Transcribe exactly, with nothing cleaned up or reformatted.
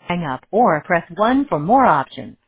Hang up or press one for more options.